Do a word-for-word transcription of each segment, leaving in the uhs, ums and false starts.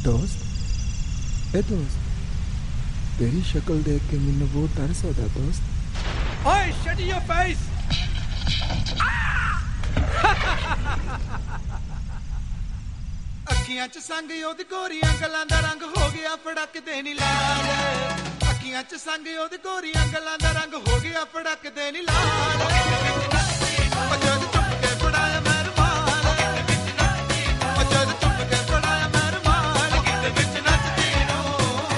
दोस्त ए दोस्त तेरी शक्ल देख के मैनू बहुत तरस होता दोस्त। ओए shut your face। ਅੱਖੀਆਂ ਚ ਸੰਗ ਉਹਦੀ ਗੋਰੀਆਂ ਗੱਲਾਂ ਦਾ ਰੰਗ ਹੋ ਗਿਆ ਫੜਕ ਦੇ ਨੀ ਲਾਲ। ਅੱਖੀਆਂ ਚ ਸੰਗ ਉਹਦੀ ਗੋਰੀਆਂ ਗੱਲਾਂ ਦਾ ਰੰਗ ਹੋ ਗਿਆ ਫੜਕ ਦੇ ਨੀ ਲਾਲ। ਉਹ ਜਦ ਚੁੱਪ ਕੇ ਫੜਾਇਆ ਮੈਂ ਰੁਮਾਲ। ਉਹ ਜਦ ਚੁੱਪ ਕੇ ਫੜਾਇਆ ਮੈਂ ਰੁਮਾਲ। ਕਿਤੇ ਵਿੱਚ ਨੱਚਦੀ ਨੂੰ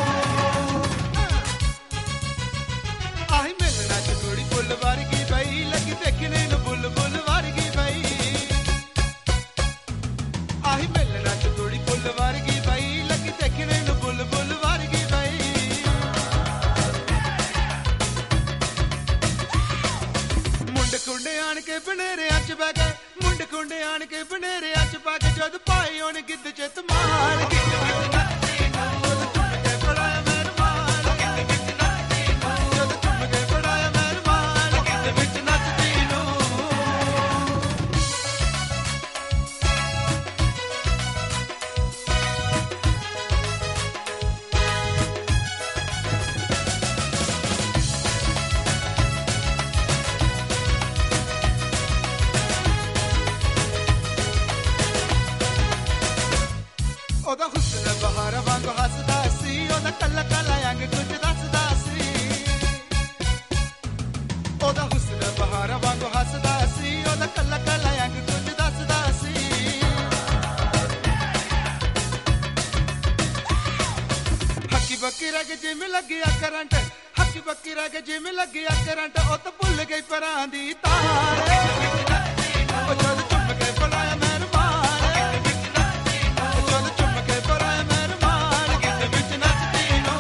ਆਹੀ ਮਿਲਣਾ ਚ ਥੋੜੀ ਫੁੱਲ ਵਰਗੀ ਬਈ ਲੱਗੀ ਦੇਖਣੇ ਨੂੰ ਬੁੱਲ ਬੁੱਲ ਵਰਗੀ ਬਈ। ਆਹੀ ਮਿਲਣਾ ਚ ਥੋੜੀ ਫੁੱਲ ਵਰਗੀ ਬਈ ਲੱਗੀ ਦੇਖਣੇ ਨੂੰ ਬੁੱਲ ਬੁੱਲ ਵਰਗੀ ਬਈ। ਮੁੰਡ ਕੁੰਡੇ ਆਣ ਕੇ ਬਨੇਰਿਆਂ ਚ ਬਹਿ ਗਏ। ਮੁੰਡ ਕੁੰਡੇ ਆਣ ਕੇ ਬਨੇਰਿਆਂ ਚ ਪਾ ਕੇ ਜਦ ਪਾਏ ਉਹਨੇ ਗਿੱਧ ਚ ਧਮਾਲ। ਗਿੱਧ ਵਿੱਚ ਨੱਚਦੀ ਨੂੰ ਜਦ ਚੁੱਪ ਕੇ ਫੜਾਇਆ ਮੈਂ ਰੁਮਾਲ। ਗਿੱਧ ਵਿੱਚ ਨੱਚਦੀ ਨੂੰ ਜਦ ਚੁੱਪ ਕੇ ਫੜਾਇਆ ਮੈਂ ਰੁਮਾਲ। ਗਿੱਧ ਵਿੱਚ ਨੱਚਦੀ ਨੂੰ ਉਹਦਾ ਹੁਸਨ ਬਹਾਰ ਵਾਂਗ ਹੱਸਦਾ ਸੀ। ਉਹਦਾ ਕੱਲਾ ਕੱਲਾ ਅੰਗ ਕੁਝ ਦੱਸਦਾ ਸੀ। ਉਹਦਾ ਹੁਸਨ ਬਹਾਰ ਵਾਂਗ ਹੱਸਦਾ ਸੀ। ਉਹਦਾ ਕੱਲਾ ਕੱਲਾ ਅੰਗ ਕੁਝ ਦੱਸਦਾ ਸੀ। ਹੱਕੀ ਬੱਕੀ ਰਗ ਜਿਵੇਂ ਲੱਗਿਆ ਕਰੰਟ। ਹੱਕੀ ਬੱਕੀ ਰਗ ਜਿਵੇਂ ਲੱਗਿਆ ਕਰੰਟ। ਉਹ ਤਾਂ ਭੁੱਲ ਗਈ ਪਰਾਂ ਦੀ ਤਾਰ। ਉਹ ਜਦ ਚੁੱਪ ਕੇ ਫੜਾਇਆ ਮੈਂ ਰੁਮਾਲ। ਉਹ ਜਦ ਚੁੱਪ ਕੇ ਫੜਾਇਆ ਮੈਂ ਰੁਮਾਲ। ਗਿੱਧ ਵਿੱਚ ਨੱਚਦੀ ਨੂੰ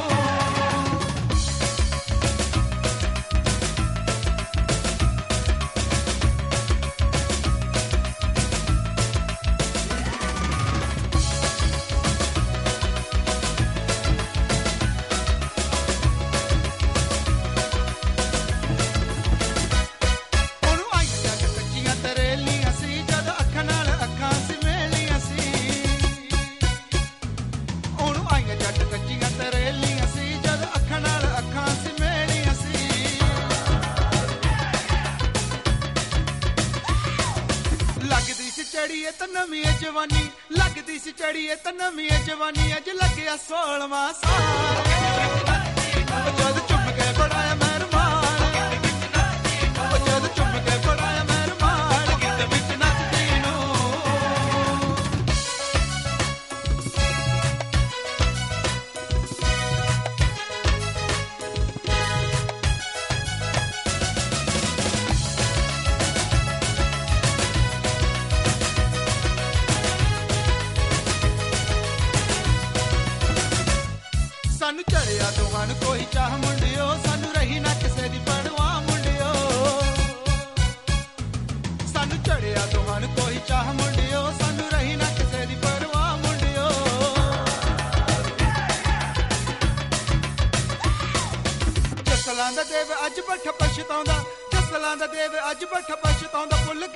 ਉਹਨੂੰ ਆਈਆਂ ਜਦ ਕੱਚੀਆਂ ਤਰੇਲੀਆਂ ਸੀ। ਜਦ ਅੱਖਾਂ ਨਾਲ ਅੱਖਾਂ ਸੀ ਮੇਲੀਆਂ ਸੀ। ਉਹਨੂੰ ਆਈਆਂ ਜੱਟ ਕੱਚੀਆਂ ਤਰੇਲੀਆਂ ਸੀ। ਜਦ ਅੱਖਾਂ ਨਾਲ ਅੱਖਾਂ ਸੀ ਮੇਲੀਆਂ ਸੀ। ਲੱਗਦੀ ਸੀ ਚੜੀਏ ਤਾਂ ਨਵੀਂ ਏ ਜਵਾਨੀ। ਲੱਗਦੀ ਸੀ ਚੜੀਏ ਤਾਂ ਨਵੀਂ ਏ ਜਵਾਨੀ। ਅੱਜ ਲੱਗਿਆ ਸੋਲਵਾਂ ਸਾਲ। ਉਹ ਜਦ ਚੁੱਪ ਕੇ ਫੜਾਇਆ ਮੈਂ ਰੁਮਾਲ। ਉਹ ਜਦ ਚੁੱਪ ਕੇ ਫੜਾਇਆ ਮੈਂ ਰੁਮਾਲ। ਗਿੱਧ ਵਿੱਚ ਨੱਚਦੀ ਨੂੰ ਸਾਨੂੰ ਚੜਿਆ ਦੋਹਾਂ ਨੂੰ ਕੋਈ ਚਾਹ ਮੁੰਡਿਓ। ਸਾਨੂੰ ਰਹੀ ਨਾ ਕਿਸੇ ਦੀ ਪਰਵਾਹ ਮੁੰਡਿਓ। ਸਾਨੂੰ ਚੜਿਆ ਦੋਹਾਂ ਨੂੰ ਕੋਈ ਚਾਹ ਮੁੰਡਿਓ। ਸਾਨੂੰ ਰਹੀ ਨਾ ਕਿਸੇ ਦੀ ਪਰਵਾਹ ਮੁੰਡਿਓ। ਜਸਲਾਂ ਦਾ ਦੇਵ ਅੱਜ ਬੱਠ ਪਛਤਾਉਂਦਾ। ਜਸਲਾਂ ਦਾ ਦੇਵ ਅੱਜ ਬੱਠ ਪਛਤਾਉਂਦਾ। ਭੁੱਲ